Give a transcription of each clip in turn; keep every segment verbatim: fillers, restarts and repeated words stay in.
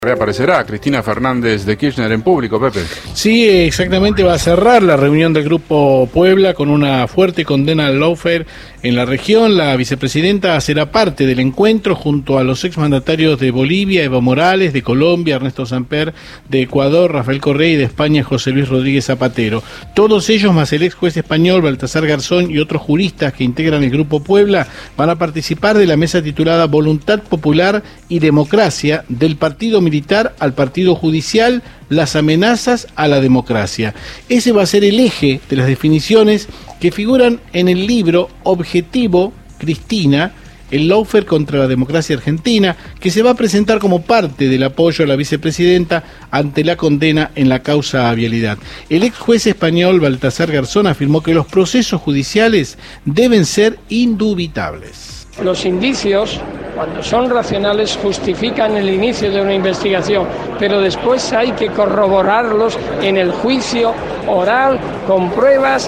Reaparecerá Cristina Fernández de Kirchner en público, Pepe. Sí, exactamente, va a cerrar la reunión del Grupo Puebla con una fuerte condena al lawfare en la región. La vicepresidenta será parte del encuentro junto a los exmandatarios de Bolivia, Evo Morales, de Colombia, Ernesto Samper, de Ecuador, Rafael Correa, y de España, José Luis Rodríguez Zapatero. Todos ellos, más el ex juez español Baltasar Garzón y otros juristas que integran el Grupo Puebla, van a participar de la mesa titulada Voluntad Popular y Democracia, del Partido Militar al Partido Judicial, las amenazas a la democracia. Ese va a ser el eje de las definiciones que figuran en el libro Objetivo Cristina, el lawfare contra la democracia argentina, que se va a presentar como parte del apoyo a la vicepresidenta ante la condena en la causa a Vialidad. El ex juez español Baltasar Garzón afirmó que los procesos judiciales deben ser indubitables. Los indicios, cuando son racionales, justifican el inicio de una investigación, pero después hay que corroborarlos en el juicio oral con pruebas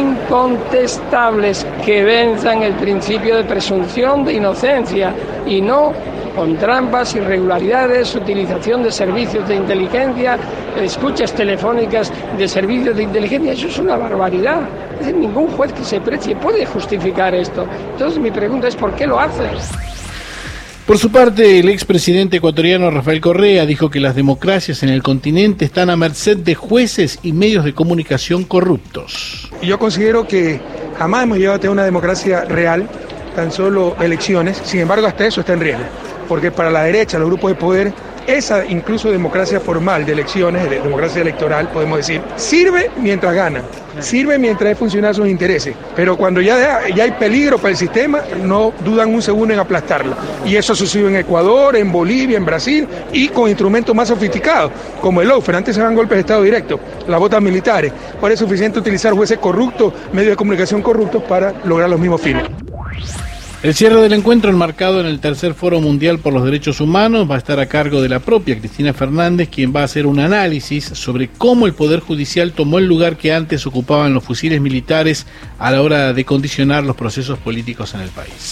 incontestables que venzan el principio de presunción de inocencia y no con trampas, irregularidades, utilización de servicios de inteligencia, escuchas telefónicas de servicios de inteligencia. Eso es una barbaridad. Es decir, ningún juez que se precie puede justificar esto. Entonces mi pregunta es ¿por qué lo hace? Por su parte, el expresidente ecuatoriano Rafael Correa dijo que las democracias en el continente están a merced de jueces y medios de comunicación corruptos. Yo considero que jamás hemos llegado a tener una democracia real, tan solo elecciones. Sin embargo, hasta eso está en riesgo, porque para la derecha, los grupos de poder, esa incluso democracia formal de elecciones, de democracia electoral, podemos decir, sirve mientras gana, sirve mientras es funcionar sus intereses, pero cuando ya, ya hay peligro para el sistema, no dudan un segundo en aplastarla. Y eso sucedió en Ecuador, en Bolivia, en Brasil, y con instrumentos más sofisticados, como el lawfare. Antes se daban golpes de Estado directo, las botas militares. Ahora es suficiente utilizar jueces corruptos, medios de comunicación corruptos para lograr los mismos fines. El cierre del encuentro, enmarcado en el tercer Foro Mundial por los Derechos Humanos, va a estar a cargo de la propia Cristina Fernández, quien va a hacer un análisis sobre cómo el Poder Judicial tomó el lugar que antes ocupaban los fusiles militares a la hora de condicionar los procesos políticos en el país.